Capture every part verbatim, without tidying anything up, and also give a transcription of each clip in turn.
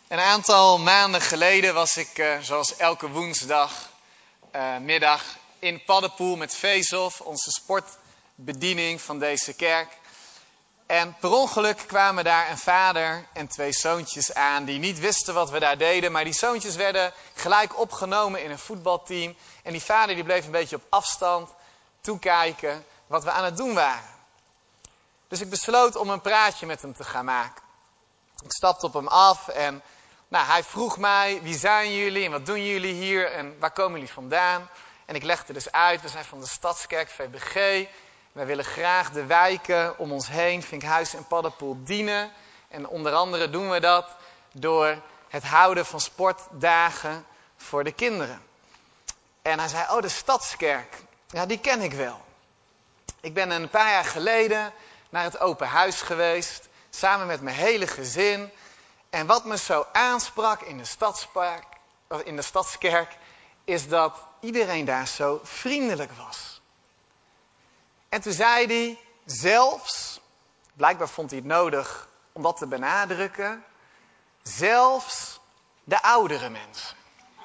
Een aantal maanden geleden was ik, uh, zoals elke woensdag, uh, middag in Paddepoel met Vezelf, onze sportbediening van deze kerk. En per ongeluk kwamen daar een vader en twee zoontjes aan die niet wisten wat we daar deden. Maar die zoontjes werden gelijk opgenomen in een voetbalteam. En die vader die bleef een beetje op afstand toekijken wat we aan het doen waren. Dus ik besloot om een praatje met hem te gaan maken. Ik stapte op hem af en nou, hij vroeg mij, wie zijn jullie en wat doen jullie hier en waar komen jullie vandaan? En ik legde dus uit, we zijn van de Stadskerk V B G. Wij willen graag de wijken om ons heen, Vinkhuizen en Paddepoel, dienen. En onder andere doen we dat door het houden van sportdagen voor de kinderen. En hij zei, oh de Stadskerk, ja die ken ik wel. Ik ben een paar jaar geleden naar het open huis geweest, samen met mijn hele gezin. En wat me zo aansprak in de, stadspark, in de Stadskerk, is dat iedereen daar zo vriendelijk was. En toen zei hij, zelfs, blijkbaar vond hij het nodig om dat te benadrukken, zelfs de oudere mensen.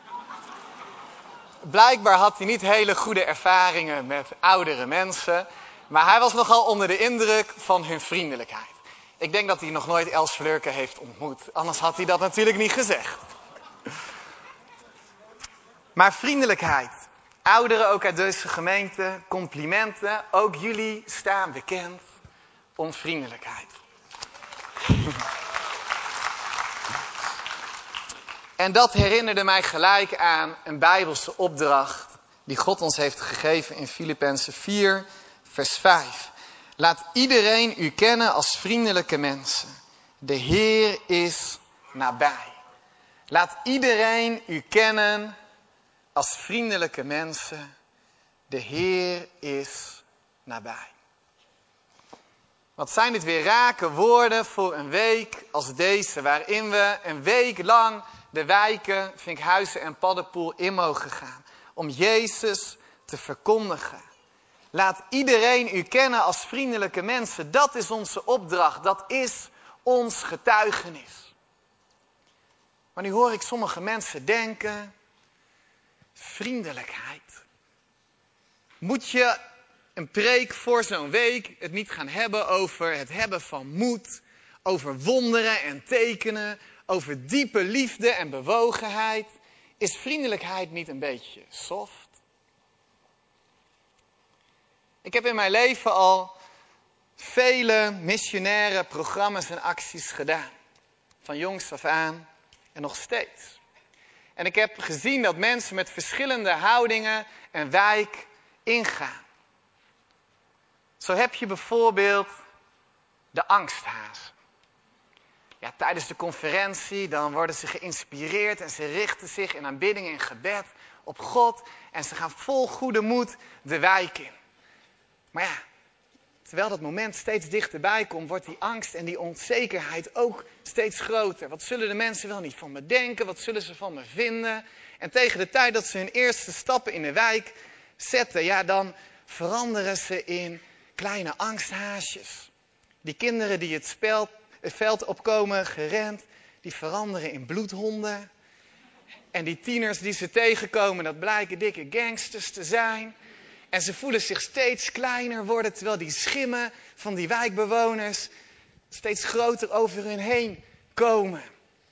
Blijkbaar had hij niet hele goede ervaringen met oudere mensen, maar hij was nogal onder de indruk van hun vriendelijkheid. Ik denk dat hij nog nooit Els Flurken heeft ontmoet, anders had hij dat natuurlijk niet gezegd. Maar vriendelijkheid. Ouderen ook uit deze gemeente, complimenten. Ook jullie staan bekend om vriendelijkheid. En dat herinnerde mij gelijk aan een Bijbelse opdracht die God ons heeft gegeven in Filippenzen vier, vers vijf. Laat iedereen u kennen als vriendelijke mensen. De Heer is nabij. Laat iedereen u kennen als vriendelijke mensen. De Heer is nabij. Wat zijn dit weer rake woorden voor een week als deze, waarin we een week lang de wijken, Vinkhuizen en Paddepoel in mogen gaan. Om Jezus te verkondigen. Laat iedereen u kennen als vriendelijke mensen. Dat is onze opdracht. Dat is ons getuigenis. Maar nu hoor ik sommige mensen denken, vriendelijkheid. Moet je een preek voor zo'n week het niet gaan hebben over het hebben van moed, over wonderen en tekenen, over diepe liefde en bewogenheid? Is vriendelijkheid niet een beetje soft? Ik heb in mijn leven al vele missionaire programma's en acties gedaan. Van jongs af aan en nog steeds. En ik heb gezien dat mensen met verschillende houdingen een wijk ingaan. Zo heb je bijvoorbeeld de angsthazen. Ja, tijdens de conferentie dan worden ze geïnspireerd en ze richten zich in aanbidding en gebed op God. En ze gaan vol goede moed de wijk in. Maar ja, terwijl dat moment steeds dichterbij komt, wordt die angst en die onzekerheid ook steeds groter. Wat zullen de mensen wel niet van me denken? Wat zullen ze van me vinden? En tegen de tijd dat ze hun eerste stappen in de wijk zetten, ja, dan veranderen ze in kleine angsthaasjes. Die kinderen die het, spel, het veld opkomen, gerend, die veranderen in bloedhonden. En die tieners die ze tegenkomen, dat blijken dikke gangsters te zijn. En ze voelen zich steeds kleiner worden, terwijl die schimmen van die wijkbewoners steeds groter over hun heen komen.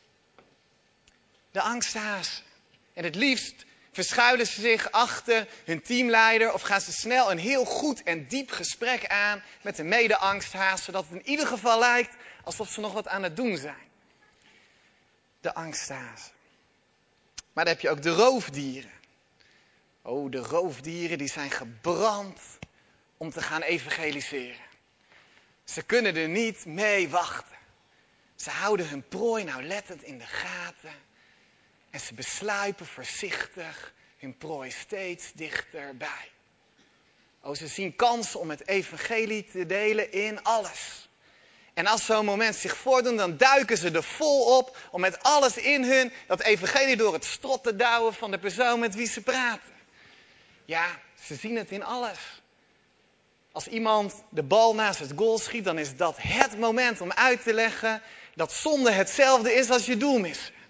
De angsthazen. En het liefst verschuilen ze zich achter hun teamleider of gaan ze snel een heel goed en diep gesprek aan met de mede-angsthaas, zodat het in ieder geval lijkt alsof ze nog wat aan het doen zijn. De angsthazen. Maar dan heb je ook de roofdieren. Oh, de roofdieren die zijn gebrand om te gaan evangeliseren. Ze kunnen er niet mee wachten. Ze houden hun prooi nauwlettend in de gaten. En ze besluipen voorzichtig hun prooi steeds dichterbij. Oh, ze zien kansen om het evangelie te delen in alles. En als zo'n moment zich voordoet, dan duiken ze er vol op om met alles in hun dat evangelie door het strot te douwen van de persoon met wie ze praten. Ja, ze zien het in alles. Als iemand de bal naast het goal schiet, dan is dat het moment om uit te leggen dat zonde hetzelfde is als je doel missen.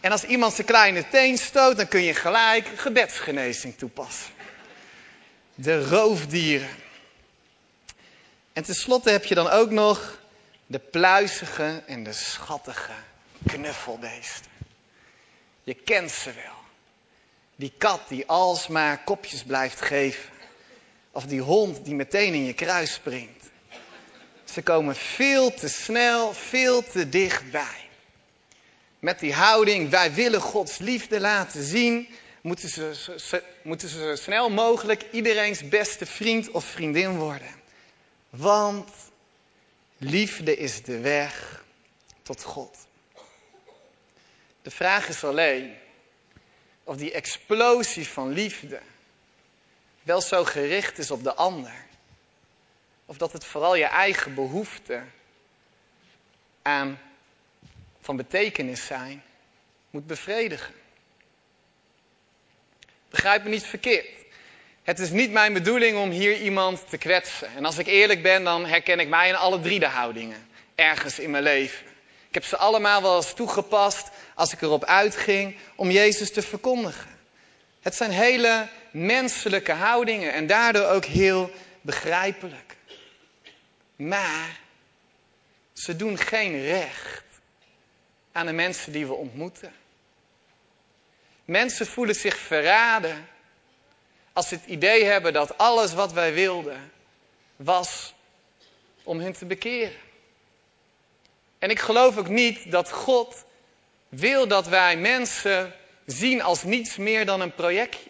En als iemand zijn kleine teen stoot, dan kun je gelijk gebedsgenezing toepassen. De roofdieren. En tenslotte heb je dan ook nog de pluizige en de schattige knuffelbeesten. Je kent ze wel. Die kat die alsmaar kopjes blijft geven. Of die hond die meteen in je kruis springt. Ze komen veel te snel, veel te dichtbij. Met die houding, wij willen Gods liefde laten zien, moeten ze, ze, moeten ze zo snel mogelijk iedereen's beste vriend of vriendin worden. Want liefde is de weg tot God. De vraag is alleen of die explosie van liefde wel zo gericht is op de ander. Of dat het vooral je eigen behoefte aan van betekenis zijn moet bevredigen. Begrijp me niet verkeerd. Het is niet mijn bedoeling om hier iemand te kwetsen. En als ik eerlijk ben, dan herken ik mij in alle drie de houdingen. Ergens in mijn leven. Ik heb ze allemaal wel eens toegepast als ik erop uitging om Jezus te verkondigen. Het zijn hele menselijke houdingen en daardoor ook heel begrijpelijk. Maar ze doen geen recht aan de mensen die we ontmoeten. Mensen voelen zich verraden als ze het idee hebben dat alles wat wij wilden was om hen te bekeren. En ik geloof ook niet dat God wil dat wij mensen zien als niets meer dan een projectje.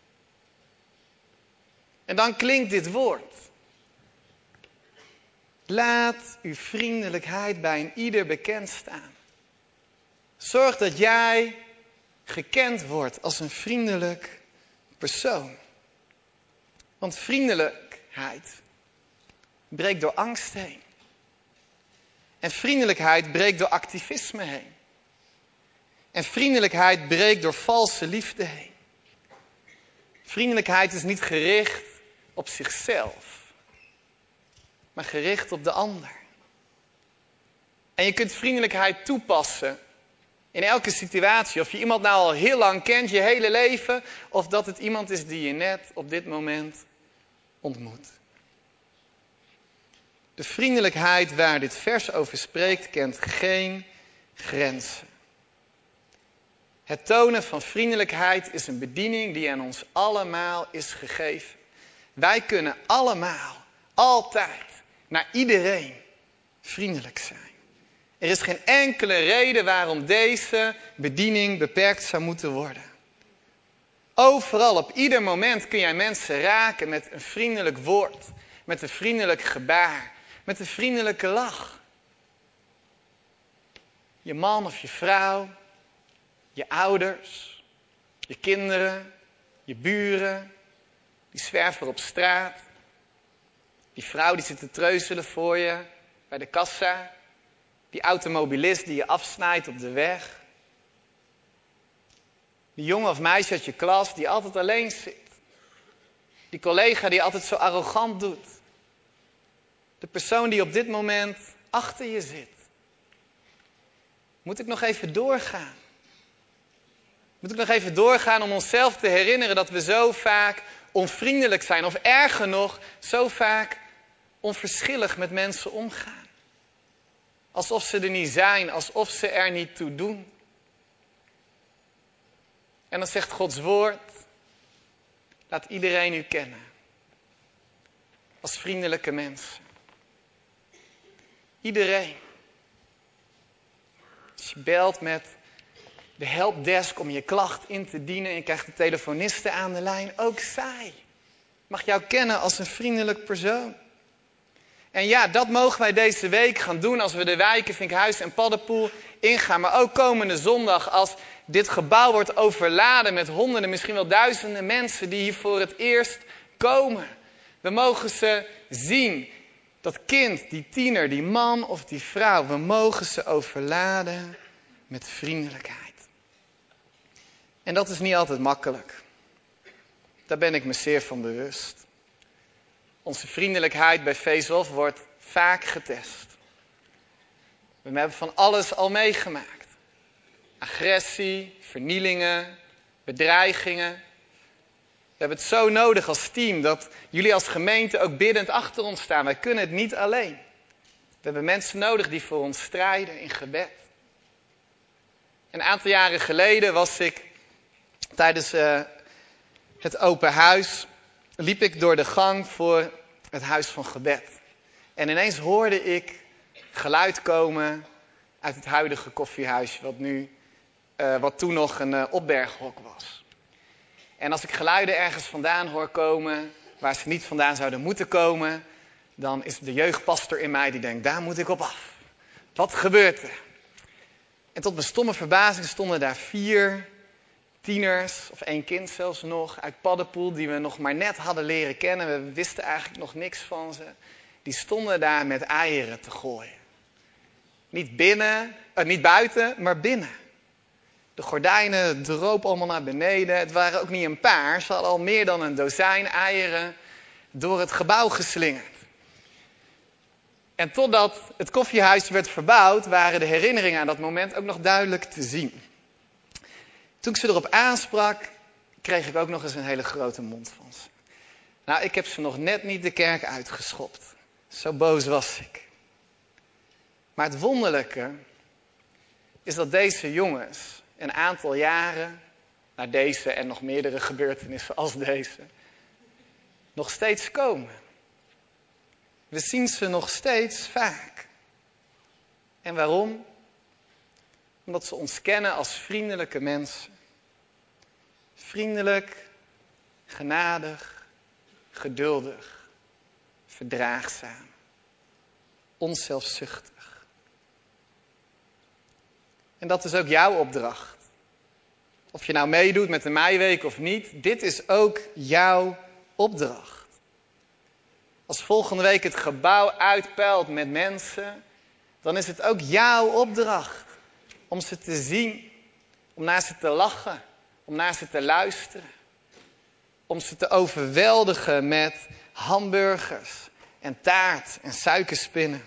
En dan klinkt dit woord. Laat uw vriendelijkheid bij een ieder bekend staan. Zorg dat jij gekend wordt als een vriendelijk persoon. Want vriendelijkheid breekt door angst heen. En vriendelijkheid breekt door activisme heen. En vriendelijkheid breekt door valse liefde heen. Vriendelijkheid is niet gericht op zichzelf, maar gericht op de ander. En je kunt vriendelijkheid toepassen in elke situatie. Of je iemand nou al heel lang kent, je hele leven, of dat het iemand is die je net op dit moment ontmoet. De vriendelijkheid waar dit vers over spreekt, kent geen grenzen. Het tonen van vriendelijkheid is een bediening die aan ons allemaal is gegeven. Wij kunnen allemaal, altijd, naar iedereen vriendelijk zijn. Er is geen enkele reden waarom deze bediening beperkt zou moeten worden. Overal, op ieder moment kun jij mensen raken met een vriendelijk woord, met een vriendelijk gebaar, met een vriendelijke lach. Je man of je vrouw, je ouders, je kinderen, je buren, die zwerver op straat, die vrouw die zit te treuzelen voor je bij de kassa, die automobilist die je afsnijdt op de weg, die jongen of meisje uit je klas die altijd alleen zit, die collega die altijd zo arrogant doet, de persoon die op dit moment achter je zit. Moet ik nog even doorgaan? Moet ik nog even doorgaan om onszelf te herinneren dat we zo vaak onvriendelijk zijn. Of erger nog, zo vaak onverschillig met mensen omgaan. Alsof ze er niet zijn, alsof ze er niet toe doen. En dan zegt Gods woord, laat iedereen u kennen. Als vriendelijke mensen. Iedereen. Als je belt met de helpdesk om je klacht in te dienen en je krijgt de telefoniste aan de lijn. Ook zij mag jou kennen als een vriendelijk persoon. En ja, dat mogen wij deze week gaan doen als we de wijken Vinkhuizen en Paddepoel ingaan. Maar ook komende zondag als dit gebouw wordt overladen met honderden, misschien wel duizenden mensen die hier voor het eerst komen. We mogen ze zien. Dat kind, die tiener, die man of die vrouw. We mogen ze overladen met vriendelijkheid. En dat is niet altijd makkelijk. Daar ben ik me zeer van bewust. Onze vriendelijkheid bij Face-Off wordt vaak getest. We hebben van alles al meegemaakt. agressie, vernielingen, bedreigingen. We hebben het zo nodig als team dat jullie als gemeente ook biddend achter ons staan. Wij kunnen het niet alleen. We hebben mensen nodig die voor ons strijden in gebed. Een aantal jaren geleden was ik tijdens uh, het open huis, liep ik door de gang voor het huis van gebed. En ineens hoorde ik geluid komen uit het huidige koffiehuisje, wat, nu, uh, wat toen nog een uh, opberghok was. En als ik geluiden ergens vandaan hoor komen, waar ze niet vandaan zouden moeten komen, dan is de jeugdpastor in mij die denkt, daar moet ik op af. Wat gebeurt er? En tot mijn stomme verbazing stonden daar vier tieners, of één kind zelfs nog, uit Paddepoel, die we nog maar net hadden leren kennen. We wisten eigenlijk nog niks van ze. Die stonden daar met eieren te gooien. Niet binnen, uh, niet buiten, maar binnen. De gordijnen dropen allemaal naar beneden. Het waren ook niet een paar. Ze hadden al meer dan een dozijn eieren door het gebouw geslingerd. En totdat het koffiehuis werd verbouwd, waren de herinneringen aan dat moment ook nog duidelijk te zien. Toen ik ze erop aansprak, kreeg ik ook nog eens een hele grote mond van ze. Nou, ik heb ze nog net niet de kerk uitgeschopt. Zo boos was ik. Maar het wonderlijke is dat deze jongens een aantal jaren, na deze en nog meerdere gebeurtenissen als deze, nog steeds komen. We zien ze nog steeds vaak. En waarom? Omdat ze ons kennen als vriendelijke mensen. Vriendelijk, genadig, geduldig, verdraagzaam, onzelfzuchtig. En dat is ook jouw opdracht. Of je nou meedoet met de Meiweek of niet, dit is ook jouw opdracht. Als volgende week het gebouw uitpeilt met mensen, dan is het ook jouw opdracht om ze te zien, om naar ze te lachen, om naar ze te luisteren. Om ze te overweldigen met hamburgers en taart en suikerspinnen.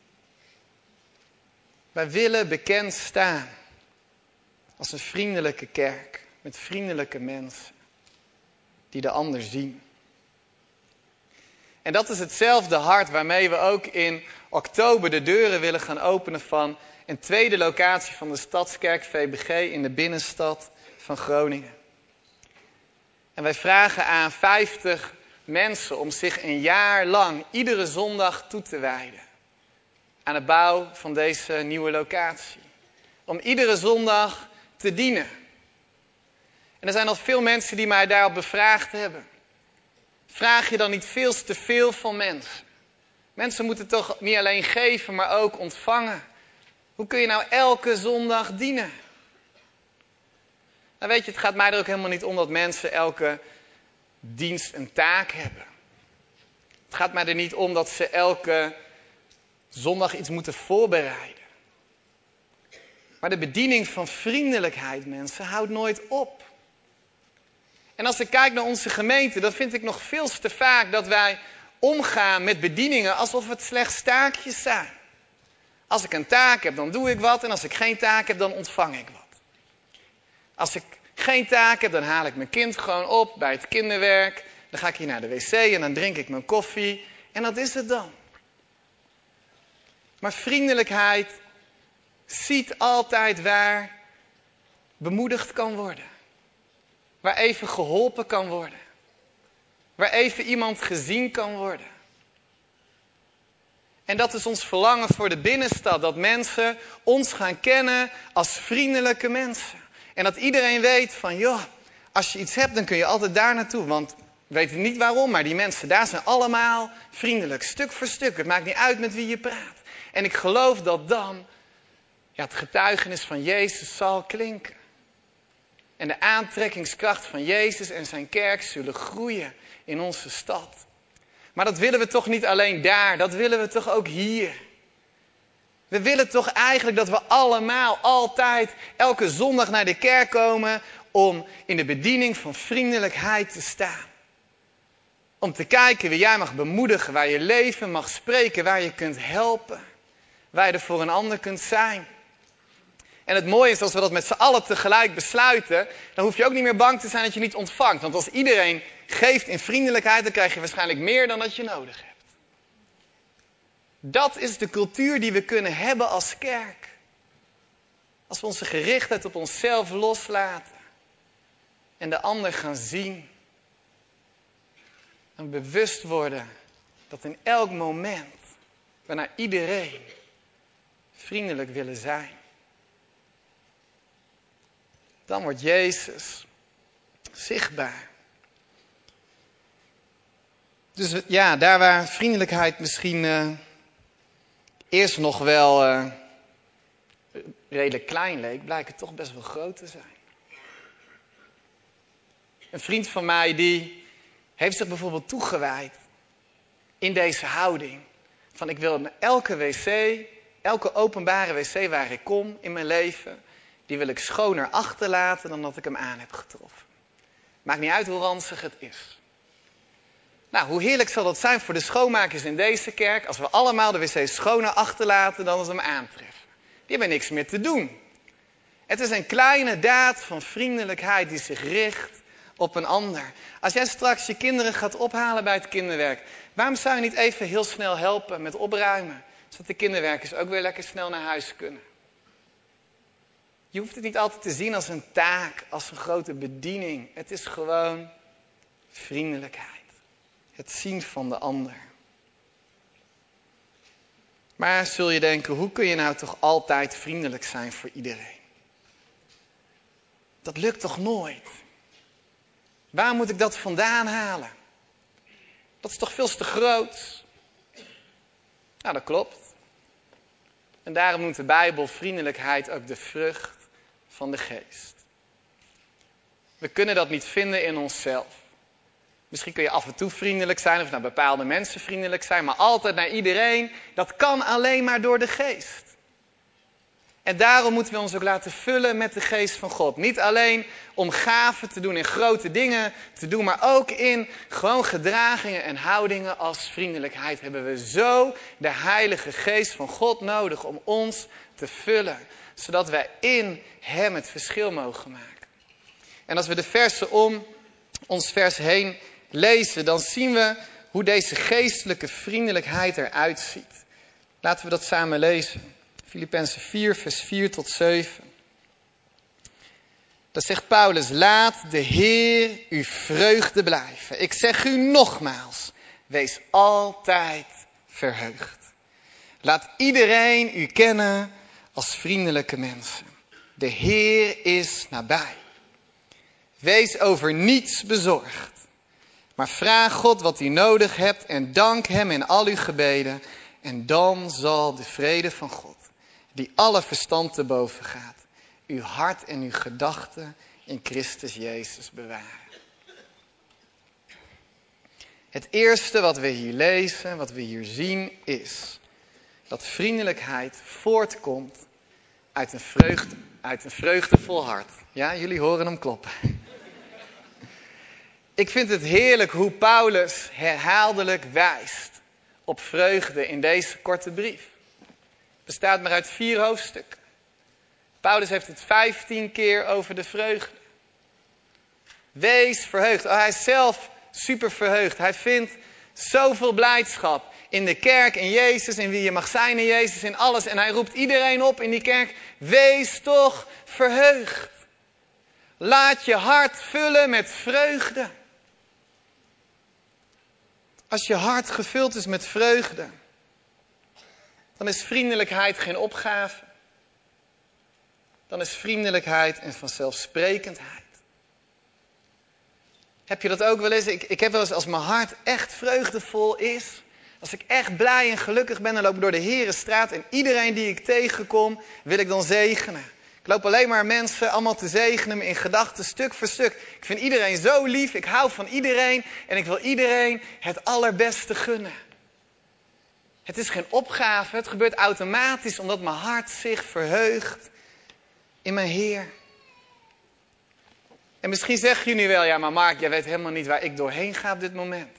Wij willen bekend staan als een vriendelijke kerk met vriendelijke mensen die de ander zien. En dat is hetzelfde hart waarmee we ook in oktober de deuren willen gaan openen van een tweede locatie van de Stadskerk V B G in de binnenstad van Groningen. En wij vragen aan vijftig mensen om zich een jaar lang iedere zondag toe te wijden aan de bouw van deze nieuwe locatie. Om iedere zondag te dienen. En er zijn al veel mensen die mij daarop bevraagd hebben. Vraag je dan niet veel te veel van mensen? Mensen moeten toch niet alleen geven, maar ook ontvangen. Hoe kun je nou elke zondag dienen? Nou weet je, het gaat mij er ook helemaal niet om dat mensen elke dienst een taak hebben. Het gaat mij er niet om dat ze elke zondag iets moeten voorbereiden. Maar de bediening van vriendelijkheid, mensen, houdt nooit op. En als ik kijk naar onze gemeente, dan vind ik nog veel te vaak dat wij omgaan met bedieningen alsof het slechts taakjes zijn. Als ik een taak heb, dan doe ik wat. En als ik geen taak heb, dan ontvang ik wat. Als ik geen taak heb, dan haal ik mijn kind gewoon op bij het kinderwerk. Dan ga ik hier naar de wc en dan drink ik mijn koffie. En dat is het dan. Maar vriendelijkheid ziet altijd waar bemoedigd kan worden. Waar even geholpen kan worden. Waar even iemand gezien kan worden. En dat is ons verlangen voor de binnenstad. Dat mensen ons gaan kennen als vriendelijke mensen. En dat iedereen weet van, joh, als je iets hebt, dan kun je altijd daar naartoe. Want we weten niet waarom, maar die mensen daar zijn allemaal vriendelijk. Stuk voor stuk. Het maakt niet uit met wie je praat. En ik geloof dat dan ja, het getuigenis van Jezus zal klinken. En de aantrekkingskracht van Jezus en zijn kerk zullen groeien in onze stad. Maar dat willen we toch niet alleen daar, dat willen we toch ook hier. We willen toch eigenlijk dat we allemaal altijd elke zondag naar de kerk komen om in de bediening van vriendelijkheid te staan. Om te kijken wie jij mag bemoedigen, waar je leven mag spreken, waar je kunt helpen. Waar je er voor een ander kunt zijn. En het mooie is, als we dat met z'n allen tegelijk besluiten, dan hoef je ook niet meer bang te zijn dat je niet ontvangt. Want als iedereen geeft in vriendelijkheid, dan krijg je waarschijnlijk meer dan dat je nodig hebt. Dat is de cultuur die we kunnen hebben als kerk. Als we onze gerichtheid op onszelf loslaten en de ander gaan zien. En bewust worden dat in elk moment we naar iedereen vriendelijk willen zijn. Dan wordt Jezus zichtbaar. Dus ja, daar waar vriendelijkheid misschien uh, eerst nog wel uh, redelijk klein leek, blijkt het toch best wel groot te zijn. Een vriend van mij die heeft zich bijvoorbeeld toegewijd in deze houding. Van ik wil naar elke wc, elke openbare wc waar ik kom in mijn leven, die wil ik schoner achterlaten dan dat ik hem aan heb getroffen. Maakt niet uit hoe ranzig het is. Nou, hoe heerlijk zal dat zijn voor de schoonmakers in deze kerk, als we allemaal de wc's schoner achterlaten dan als we hem aantreffen. Die hebben niks meer te doen. Het is een kleine daad van vriendelijkheid die zich richt op een ander. Als jij straks je kinderen gaat ophalen bij het kinderwerk, waarom zou je niet even heel snel helpen met opruimen? Zodat de kinderwerkers ook weer lekker snel naar huis kunnen. Je hoeft het niet altijd te zien als een taak, als een grote bediening. Het is gewoon vriendelijkheid. Het zien van de ander. Maar zul je denken, hoe kun je nou toch altijd vriendelijk zijn voor iedereen? Dat lukt toch nooit? Waar moet ik dat vandaan halen? Dat is toch veel te groot? Nou, dat klopt. En daarom noemt de Bijbel vriendelijkheid ook de vrucht van de geest. We kunnen dat niet vinden in onszelf. Misschien kun je af en toe vriendelijk zijn of naar bepaalde mensen vriendelijk zijn, maar altijd naar iedereen, dat kan alleen maar door de geest. En daarom moeten we ons ook laten vullen met de geest van God. Niet alleen om gaven te doen en grote dingen te doen, maar ook in gewoon gedragingen en houdingen als vriendelijkheid hebben we zo de Heilige Geest van God nodig om ons te vullen. Zodat wij in Hem het verschil mogen maken. En als we de versen om ons vers heen lezen, dan zien we hoe deze geestelijke vriendelijkheid eruit ziet. Laten we dat samen lezen. Filippenzen vier, vers vier tot zeven. Daar zegt Paulus, laat de Heer uw vreugde blijven. Ik zeg u nogmaals, wees altijd verheugd. Laat iedereen u kennen als vriendelijke mensen. De Heer is nabij. Wees over niets bezorgd. Maar vraag God wat u nodig hebt en dank Hem in al uw gebeden. En dan zal de vrede van God, die alle verstand te boven gaat, uw hart en uw gedachten in Christus Jezus bewaren. Het eerste wat we hier lezen, wat we hier zien, is dat vriendelijkheid voortkomt uit een, vreugde, uit een vreugdevol hart. Ja, jullie horen hem kloppen. Ik vind het heerlijk hoe Paulus herhaaldelijk wijst op vreugde in deze korte brief. Het bestaat maar uit vier hoofdstukken. Paulus heeft het vijftien keer over de vreugde. Wees verheugd. Oh, hij is zelf super verheugd. Hij vindt zoveel blijdschap in de kerk, in Jezus, in wie je mag zijn in Jezus, in alles. En hij roept iedereen op in die kerk, wees toch verheugd. Laat je hart vullen met vreugde. Als je hart gevuld is met vreugde, dan is vriendelijkheid geen opgave. Dan is vriendelijkheid een vanzelfsprekendheid. Heb je dat ook wel eens? Ik, ik heb wel eens als mijn hart echt vreugdevol is. Als ik echt blij en gelukkig ben, dan loop ik door de Herenstraat. En iedereen die ik tegenkom, wil ik dan zegenen. Ik loop alleen maar mensen allemaal te zegenen me in gedachten, stuk voor stuk. Ik vind iedereen zo lief, ik hou van iedereen. En ik wil iedereen het allerbeste gunnen. Het is geen opgave, het gebeurt automatisch omdat mijn hart zich verheugt in mijn Heer. En misschien zeg je nu wel, ja maar Mark, jij weet helemaal niet waar ik doorheen ga op dit moment.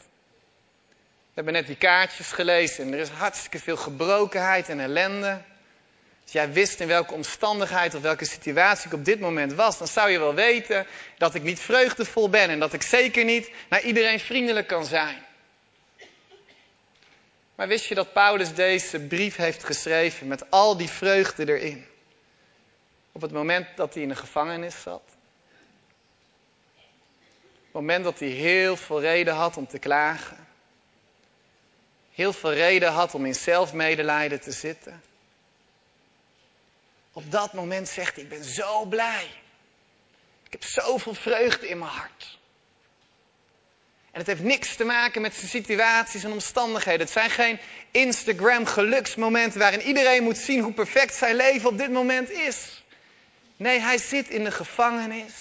We hebben net die kaartjes gelezen en er is hartstikke veel gebrokenheid en ellende. Als jij wist in welke omstandigheid of welke situatie ik op dit moment was, dan zou je wel weten dat ik niet vreugdevol ben en dat ik zeker niet naar iedereen vriendelijk kan zijn. Maar wist je dat Paulus deze brief heeft geschreven met al die vreugde erin? Op het moment dat hij in de gevangenis zat. Op het moment dat hij heel veel reden had om te klagen. Heel veel reden had om in zelfmedelijden te zitten. Op dat moment zegt hij, ik ben zo blij. Ik heb zoveel vreugde in mijn hart. En het heeft niks te maken met zijn situaties en omstandigheden. Het zijn geen Instagram geluksmomenten waarin iedereen moet zien hoe perfect zijn leven op dit moment is. Nee, hij zit in de gevangenis.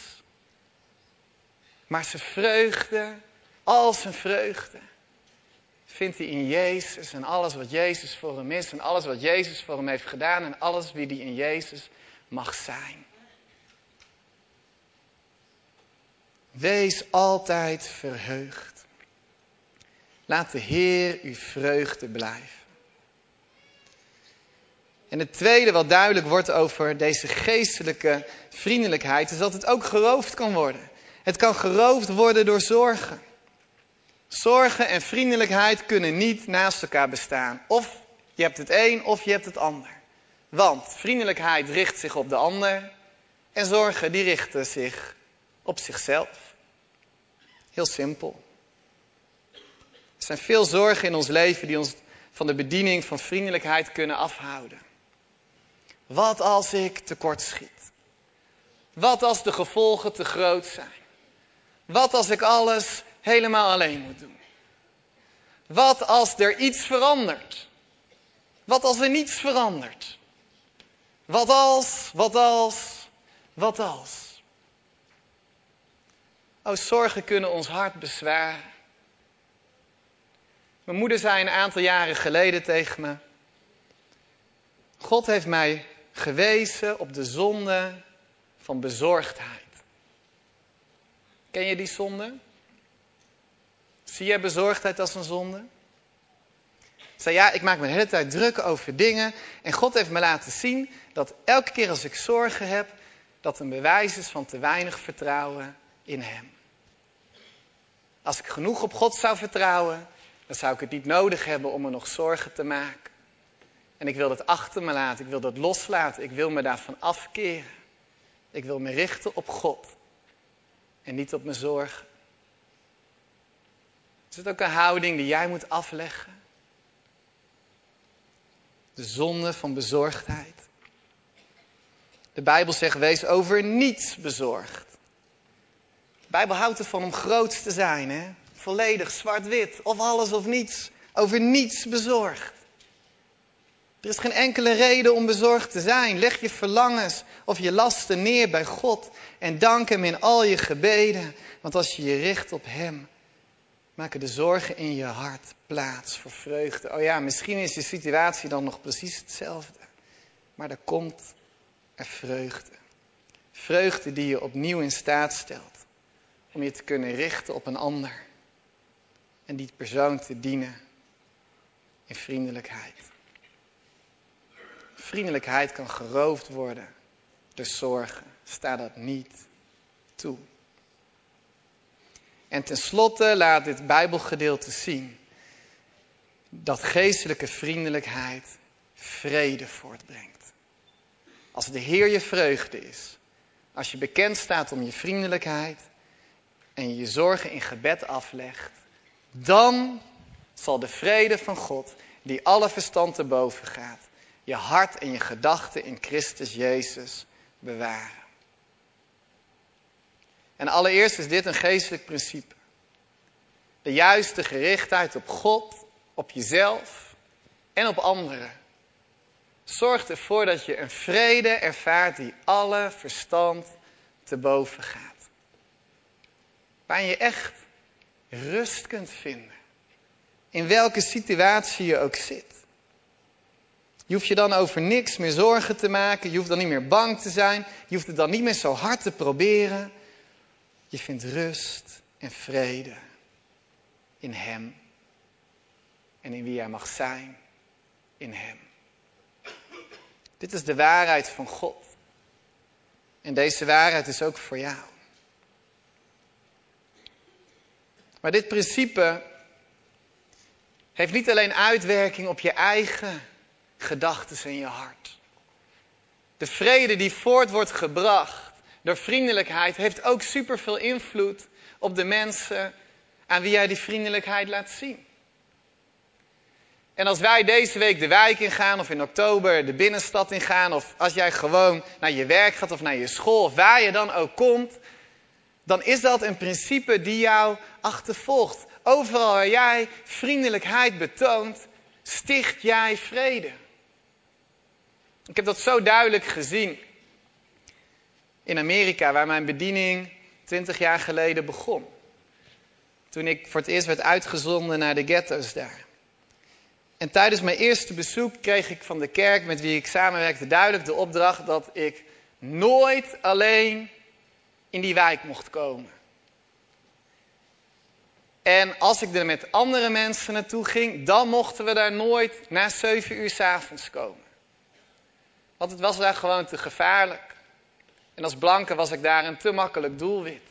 Maar zijn vreugde, al zijn vreugde, vindt hij in Jezus en alles wat Jezus voor hem is en alles wat Jezus voor hem heeft gedaan en alles wie hij in Jezus mag zijn. Wees altijd verheugd. Laat de Heer uw vreugde blijven. En het tweede wat duidelijk wordt over deze geestelijke vriendelijkheid is dat het ook geroofd kan worden. Het kan geroofd worden door zorgen. Zorgen en vriendelijkheid kunnen niet naast elkaar bestaan. Of je hebt het een of je hebt het ander. Want vriendelijkheid richt zich op de ander en zorgen die richten zich op zichzelf. Heel simpel. Er zijn veel zorgen in ons leven die ons van de bediening van vriendelijkheid kunnen afhouden. Wat als ik tekortschiet? Wat als de gevolgen te groot zijn? Wat als ik alles helemaal alleen moet doen? Wat als er iets verandert? Wat als er niets verandert? Wat als, wat als, wat als? Oh, zorgen kunnen ons hart bezwaren. Mijn moeder zei een aantal jaren geleden tegen me: God heeft mij gewezen op de zonde van bezorgdheid. Ken je die zonde? Zie jij bezorgdheid als een zonde? Ik zei ja, ik maak me de hele tijd druk over dingen. En God heeft me laten zien dat elke keer als ik zorgen heb, dat een bewijs is van te weinig vertrouwen in Hem. Als ik genoeg op God zou vertrouwen, dan zou ik het niet nodig hebben om me nog zorgen te maken. En ik wil dat achter me laten, ik wil dat loslaten, ik wil me daarvan afkeren. Ik wil me richten op God en niet op mijn zorgen. Is het ook een houding die jij moet afleggen? De zonde van bezorgdheid. De Bijbel zegt, wees over niets bezorgd. De Bijbel houdt ervan om groots te zijn, hè? Volledig zwart-wit, of alles of niets. Over niets bezorgd. Er is geen enkele reden om bezorgd te zijn. Leg je verlangens of je lasten neer bij God en dank Hem in al je gebeden. Want als je je richt op Hem, maken de zorgen in je hart plaats voor vreugde. Oh ja, misschien is je situatie dan nog precies hetzelfde. Maar er komt er vreugde. Vreugde die je opnieuw in staat stelt om je te kunnen richten op een ander. En die persoon te dienen in vriendelijkheid. Vriendelijkheid kan geroofd worden door zorgen. Sta dat niet toe. En tenslotte laat dit Bijbelgedeelte zien dat geestelijke vriendelijkheid vrede voortbrengt. Als de Heer je vreugde is, als je bekend staat om je vriendelijkheid en je je zorgen in gebed aflegt, dan zal de vrede van God, die alle verstand te boven gaat, je hart en je gedachten in Christus Jezus bewaren. En allereerst is dit een geestelijk principe. De juiste gerichtheid op God, op jezelf en op anderen. Zorgt ervoor dat je een vrede ervaart die alle verstand te boven gaat. Waarin je echt rust kunt vinden. In welke situatie je ook zit. Je hoeft je dan over niks meer zorgen te maken. Je hoeft dan niet meer bang te zijn. Je hoeft het dan niet meer zo hard te proberen. Je vindt rust en vrede in Hem. En in wie Hij mag zijn in Hem. Dit is de waarheid van God. En deze waarheid is ook voor jou. Maar dit principe heeft niet alleen uitwerking op je eigen gedachten en je hart. De vrede die voort wordt gebracht door vriendelijkheid heeft ook superveel invloed op de mensen aan wie jij die vriendelijkheid laat zien. En als wij deze week de wijk ingaan of in oktober de binnenstad ingaan, of als jij gewoon naar je werk gaat of naar je school of waar je dan ook komt, dan is dat een principe die jou achtervolgt. Overal waar jij vriendelijkheid betoont, sticht jij vrede. Ik heb dat zo duidelijk gezien in Amerika, waar mijn bediening twintig jaar geleden begon. Toen ik voor het eerst werd uitgezonden naar de ghetto's daar. En tijdens mijn eerste bezoek kreeg ik van de kerk met wie ik samenwerkte duidelijk de opdracht dat ik nooit alleen in die wijk mocht komen. En als ik er met andere mensen naartoe ging, dan mochten we daar nooit na zeven uur 's avonds komen. Want het was daar gewoon te gevaarlijk. En als blanke was ik daar een te makkelijk doelwit.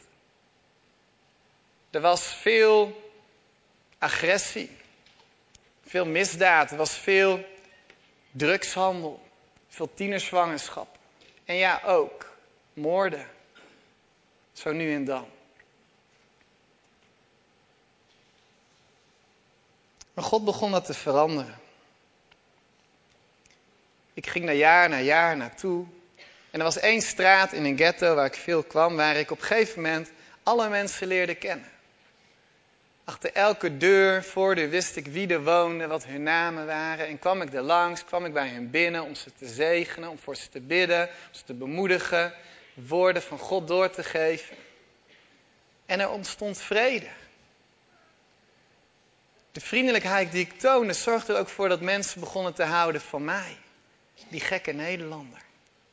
Er was veel agressie. Veel misdaad. Er was veel drugshandel. Veel tienerzwangerschap. En ja, ook moorden. Zo nu en dan. Maar God begon dat te veranderen. Ik ging daar jaar na jaar naartoe. En er was één straat in een ghetto waar ik veel kwam, waar ik op een gegeven moment alle mensen leerde kennen. Achter elke deur, voordeur wist ik wie er woonde, wat hun namen waren. En kwam ik er langs, kwam ik bij hen binnen om ze te zegenen, om voor ze te bidden, om ze te bemoedigen, woorden van God door te geven. En er ontstond vrede. De vriendelijkheid die ik toonde zorgde er ook voor dat mensen begonnen te houden van mij. Die gekke Nederlander.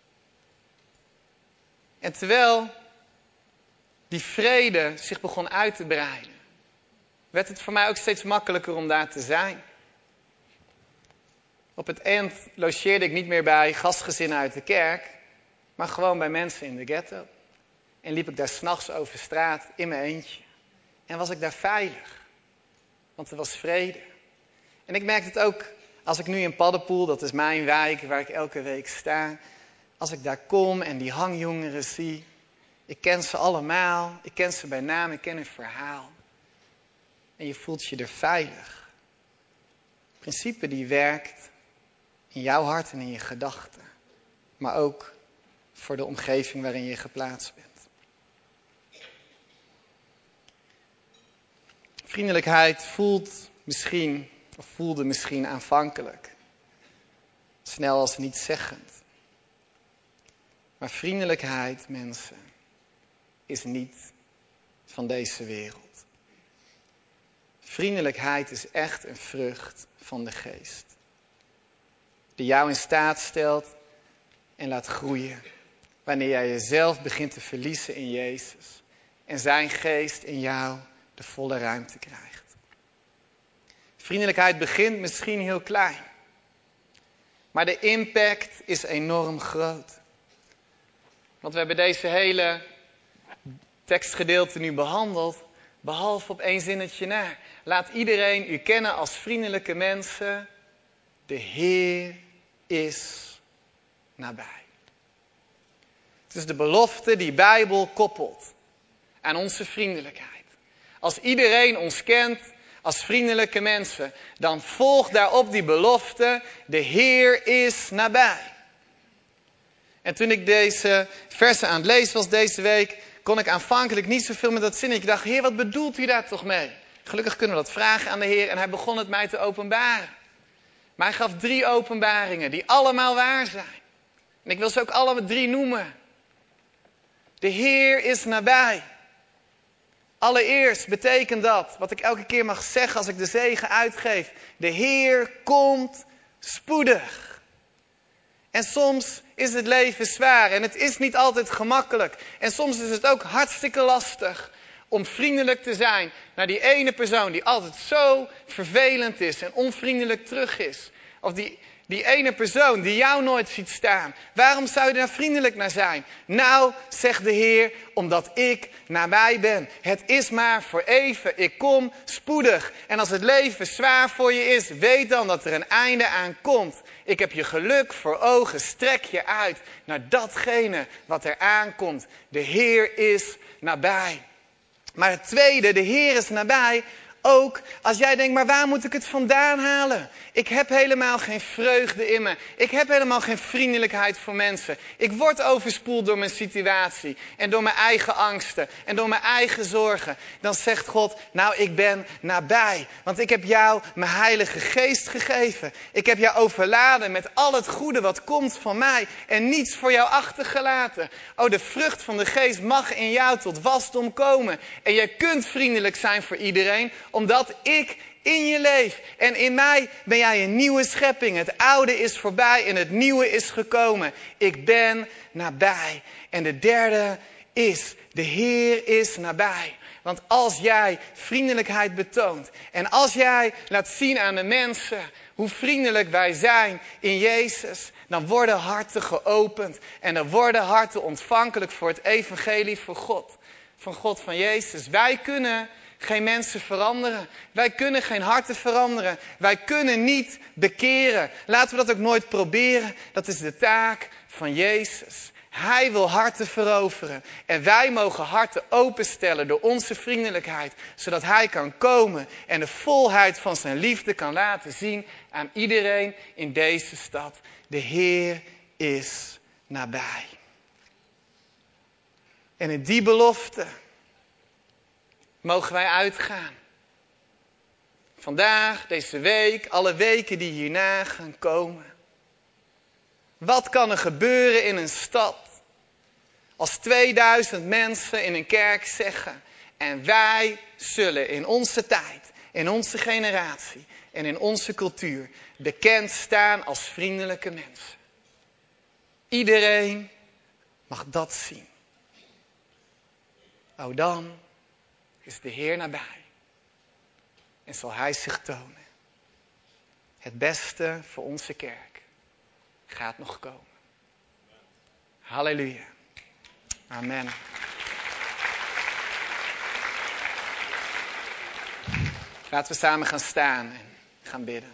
En terwijl die vrede zich begon uit te breiden, werd het voor mij ook steeds makkelijker om daar te zijn. Op het eind logeerde ik niet meer bij gastgezinnen uit de kerk, maar gewoon bij mensen in de ghetto. En liep ik daar 's nachts over straat in mijn eentje. En was ik daar veilig. Want er was vrede. En ik merk het ook als ik nu in Paddepoel, dat is mijn wijk waar ik elke week sta. Als ik daar kom en die hangjongeren zie. Ik ken ze allemaal. Ik ken ze bij naam. Ik ken hun verhaal. En je voelt je er veilig. Het principe die werkt in jouw hart en in je gedachten. Maar ook voor de omgeving waarin je geplaatst bent. Vriendelijkheid voelt misschien, of voelde misschien aanvankelijk snel als nietszeggend. Maar vriendelijkheid, mensen, is niet van deze wereld. Vriendelijkheid is echt een vrucht van de geest. Die jou in staat stelt en laat groeien. Wanneer jij jezelf begint te verliezen in Jezus. En zijn geest in jou de volle ruimte krijgt. Vriendelijkheid begint misschien heel klein. Maar de impact is enorm groot. Want we hebben deze hele tekstgedeelte nu behandeld. Behalve op één zinnetje na. Laat iedereen u kennen als vriendelijke mensen. De Heer is nabij. Het is de belofte die Bijbel koppelt aan onze vriendelijkheid. Als iedereen ons kent als vriendelijke mensen, dan volgt daarop die belofte, de Heer is nabij. En toen ik deze versen aan het lezen was deze week, kon ik aanvankelijk niet zoveel met dat zinnetje. Ik dacht, Heer, wat bedoelt u daar toch mee? Gelukkig kunnen we dat vragen aan de Heer en hij begon het mij te openbaren. Maar hij gaf drie openbaringen die allemaal waar zijn. En ik wil ze ook alle drie noemen. De Heer is nabij. Allereerst betekent dat, wat ik elke keer mag zeggen als ik de zegen uitgeef. De Heer komt spoedig. En soms is het leven zwaar en het is niet altijd gemakkelijk. En soms is het ook hartstikke lastig om vriendelijk te zijn naar die ene persoon die altijd zo vervelend is en onvriendelijk terug is. Of die Die ene persoon die jou nooit ziet staan. Waarom zou je daar vriendelijk naar zijn? Nou, zegt de Heer, omdat ik nabij ben. Het is maar voor even. Ik kom spoedig. En als het leven zwaar voor je is, weet dan dat er een einde aan komt. Ik heb je geluk voor ogen. Strek je uit naar datgene wat er aankomt. De Heer is nabij. Maar het tweede, de Heer is nabij. Ook als jij denkt, maar waar moet ik het vandaan halen? Ik heb helemaal geen vreugde in me. Ik heb helemaal geen vriendelijkheid voor mensen. Ik word overspoeld door mijn situatie. En door mijn eigen angsten. En door mijn eigen zorgen. Dan zegt God, nou ik ben nabij. Want ik heb jou mijn heilige geest gegeven. Ik heb jou overladen met al het goede wat komt van mij. En niets voor jou achtergelaten. Oh, de vrucht van de geest mag in jou tot wasdom komen. En jij kunt vriendelijk zijn voor iedereen. Omdat ik in je leef. En in mij ben jij een nieuwe schepping. Het oude is voorbij en het nieuwe is gekomen. Ik ben nabij. En de derde is, de Heer is nabij. Want als jij vriendelijkheid betoont. En als jij laat zien aan de mensen hoe vriendelijk wij zijn in Jezus. Dan worden harten geopend. En dan worden harten ontvankelijk voor het evangelie voor God. Van God van Jezus. Wij kunnen geen mensen veranderen. Wij kunnen geen harten veranderen. Wij kunnen niet bekeren. Laten we dat ook nooit proberen. Dat is de taak van Jezus. Hij wil harten veroveren. En wij mogen harten openstellen door onze vriendelijkheid. Zodat hij kan komen en de volheid van zijn liefde kan laten zien aan iedereen in deze stad. De Heer is nabij. En in die belofte mogen wij uitgaan. Vandaag, deze week, alle weken die hierna gaan komen. Wat kan er gebeuren in een stad als tweeduizend mensen in een kerk zeggen: en wij zullen in onze tijd, in onze generatie en in onze cultuur bekend staan als vriendelijke mensen. Iedereen mag dat zien. Oh, dan is de Heer nabij. En zal hij zich tonen. Het beste voor onze kerk gaat nog komen. Halleluja. Amen. Laten we samen gaan staan en gaan bidden.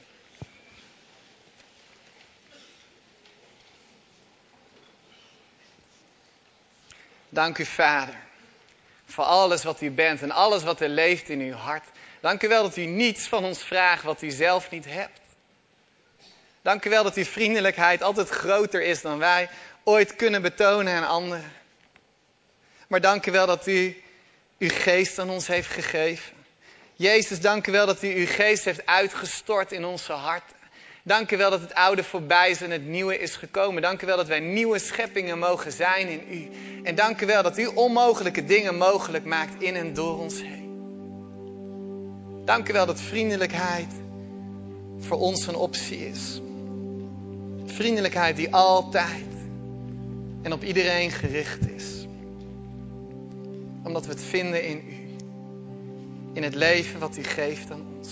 Dank u, Vader, voor alles wat u bent en alles wat er leeft in uw hart. Dank u wel dat u niets van ons vraagt wat u zelf niet hebt. Dank u wel dat uw vriendelijkheid altijd groter is dan wij ooit kunnen betonen aan anderen. Maar dank u wel dat u uw geest aan ons heeft gegeven. Jezus, dank u wel dat u uw geest heeft uitgestort in onze harten. Dank u wel dat het oude voorbij is en het nieuwe is gekomen. Dank u wel dat wij nieuwe scheppingen mogen zijn in u. En dank u wel dat u onmogelijke dingen mogelijk maakt in en door ons heen. Dank u wel dat vriendelijkheid voor ons een optie is. Vriendelijkheid die altijd en op iedereen gericht is. Omdat we het vinden in u. In het leven wat u geeft aan ons.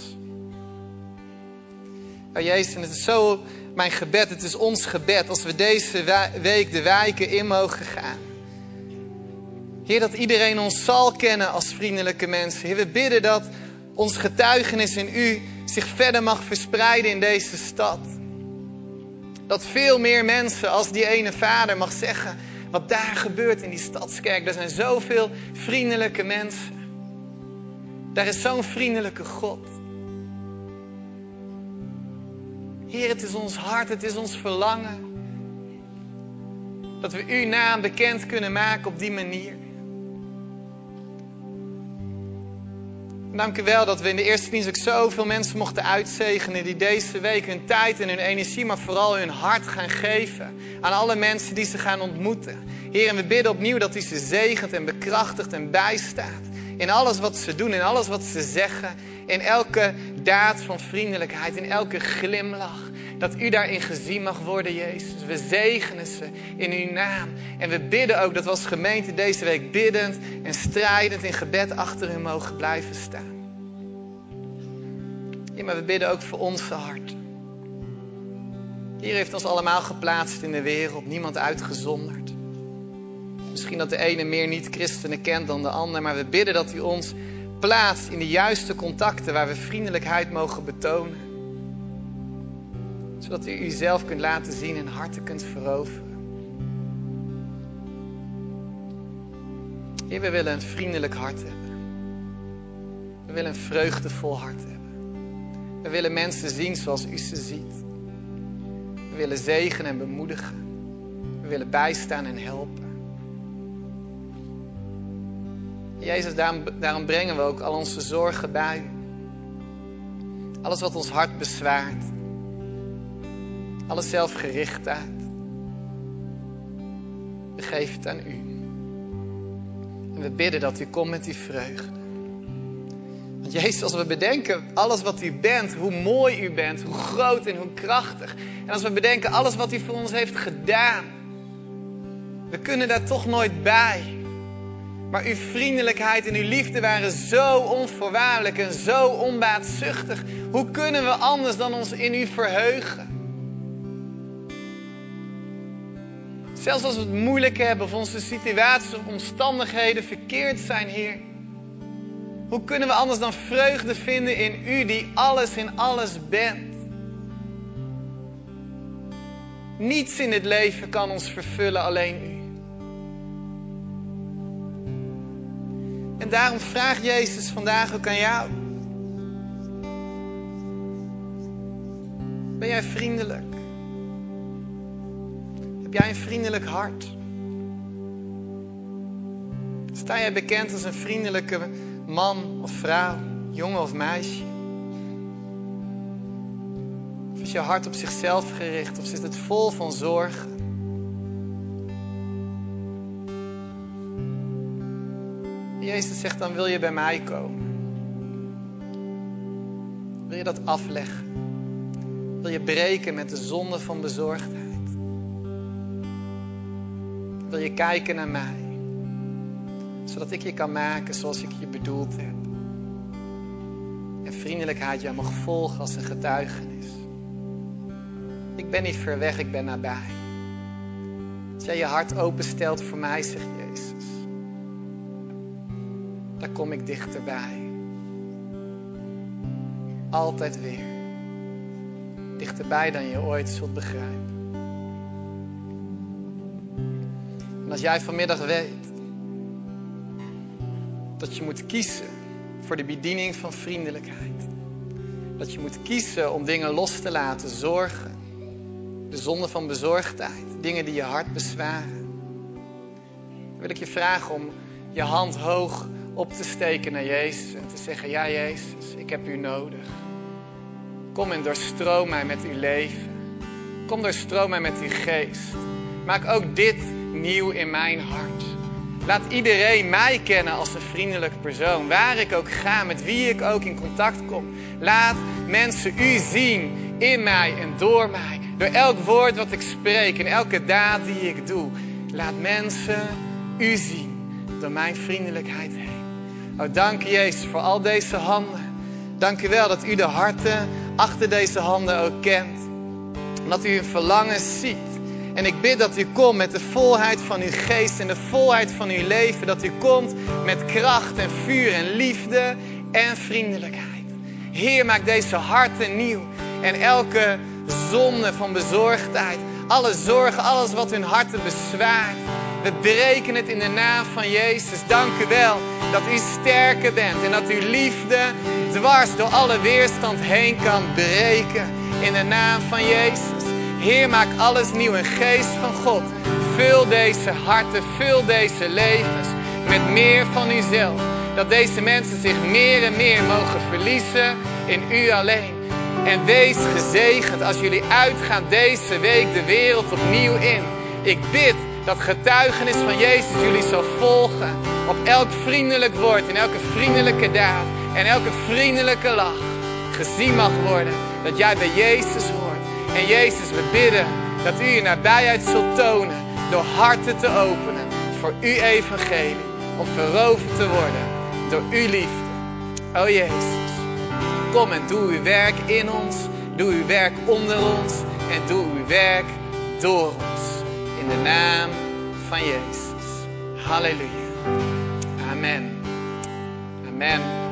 Oh Jezus, en het is zo mijn gebed, het is ons gebed als we deze week de wijken in mogen gaan. Heer, dat iedereen ons zal kennen als vriendelijke mensen. Heer, we bidden dat ons getuigenis in u zich verder mag verspreiden in deze stad. Dat veel meer mensen als die ene vader mag zeggen wat daar gebeurt in die stadskerk. Er zijn zoveel vriendelijke mensen. Daar is zo'n vriendelijke God. Heer, het is ons hart, het is ons verlangen. Dat we uw naam bekend kunnen maken op die manier. Dank u wel dat we in de eerste dienst ook zoveel mensen mochten uitzegenen die deze week hun tijd en hun energie, maar vooral hun hart gaan geven aan alle mensen die ze gaan ontmoeten. Heer, en we bidden opnieuw dat u ze zegent en bekrachtigt en bijstaat. In alles wat ze doen, in alles wat ze zeggen, in elke daad van vriendelijkheid, in elke glimlach. Dat u daarin gezien mag worden, Jezus. We zegenen ze in uw naam. En we bidden ook dat we als gemeente deze week biddend en strijdend in gebed achter u mogen blijven staan. Ja, maar we bidden ook voor onze hart. Heer heeft ons allemaal geplaatst in de wereld, niemand uitgezonderd. Misschien dat de ene meer niet-christenen kent dan de ander, maar we bidden dat u ons plaatst in de juiste contacten waar we vriendelijkheid mogen betonen. Zodat u uzelf kunt laten zien en harten kunt veroveren. Heer, we willen een vriendelijk hart hebben. We willen een vreugdevol hart hebben. We willen mensen zien zoals u ze ziet. We willen zegenen en bemoedigen. We willen bijstaan en helpen. Jezus, daarom, daarom brengen we ook al onze zorgen bij u. Alles wat ons hart bezwaart. Alle zelfgerichtheid. We geven het aan u. En we bidden dat u komt met die vreugde. Want Jezus, als we bedenken alles wat u bent, hoe mooi u bent, hoe groot en hoe krachtig. En als we bedenken alles wat u voor ons heeft gedaan. We kunnen daar toch nooit bij. Maar uw vriendelijkheid en uw liefde waren zo onvoorwaardelijk en zo onbaatzuchtig. Hoe kunnen we anders dan ons in u verheugen? Zelfs als we het moeilijk hebben of onze situaties of omstandigheden verkeerd zijn, Heer. Hoe kunnen we anders dan vreugde vinden in u die alles in alles bent? Niets in het leven kan ons vervullen, alleen u. En daarom vraagt Jezus vandaag ook aan jou. Ben jij vriendelijk? Heb jij een vriendelijk hart? Sta jij bekend als een vriendelijke man of vrouw, jongen of meisje? Of is je hart op zichzelf gericht of zit het vol van zorgen? Jezus zegt, dan wil je bij mij komen. Wil je dat afleggen? Wil je breken met de zonde van bezorgdheid? Wil je kijken naar mij? Zodat ik je kan maken zoals ik je bedoeld heb. En vriendelijkheid jou mag volgen als een getuigenis. Ik ben niet ver weg, ik ben nabij. Als jij je hart openstelt voor mij, zegt Jezus. Daar kom ik dichterbij. Altijd weer. Dichterbij dan je ooit zult begrijpen. En als jij vanmiddag weet dat je moet kiezen voor de bediening van vriendelijkheid. Dat je moet kiezen om dingen los te laten, zorgen. De zonde van bezorgdheid, dingen die je hart bezwaren. Dan wil ik je vragen om je hand hoog op te steken naar Jezus en te zeggen, ja Jezus, ik heb u nodig. Kom en doorstroom mij met uw leven. Kom doorstroom mij met uw geest. Maak ook dit nieuw in mijn hart. Laat iedereen mij kennen als een vriendelijk persoon. Waar ik ook ga, met wie ik ook in contact kom. Laat mensen u zien in mij en door mij. Door elk woord wat ik spreek en elke daad die ik doe. Laat mensen u zien door mijn vriendelijkheid heen. Oh, dank u Jezus voor al deze handen. Dank u wel dat u de harten achter deze handen ook kent. Dat u hun verlangens ziet. En ik bid dat u komt met de volheid van uw geest en de volheid van uw leven. Dat u komt met kracht en vuur en liefde en vriendelijkheid. Heer, maak deze harten nieuw. En elke zonde van bezorgdheid, alle zorgen, alles wat hun harten bezwaart. We breken het in de naam van Jezus. Dank u wel dat u sterker bent. En dat uw liefde dwars door alle weerstand heen kan breken. In de naam van Jezus. Heer, maak alles nieuw. Een geest van God. Vul deze harten, vul deze levens met meer van uzelf. Dat deze mensen zich meer en meer mogen verliezen in u alleen. En wees gezegend als jullie uitgaan deze week de wereld opnieuw in. Ik bid dat getuigenis van Jezus jullie zal volgen. Op elk vriendelijk woord, in elke vriendelijke daad en elke vriendelijke lach gezien mag worden dat jij bij Jezus hoort. En Jezus, we bidden dat u je nabijheid zult tonen door harten te openen voor uw evangelie. Om veroverd te worden door uw liefde. O Jezus, kom en doe uw werk in ons, doe uw werk onder ons en doe uw werk door ons. In de naam van Jezus. Halleluja. Amen. Amen.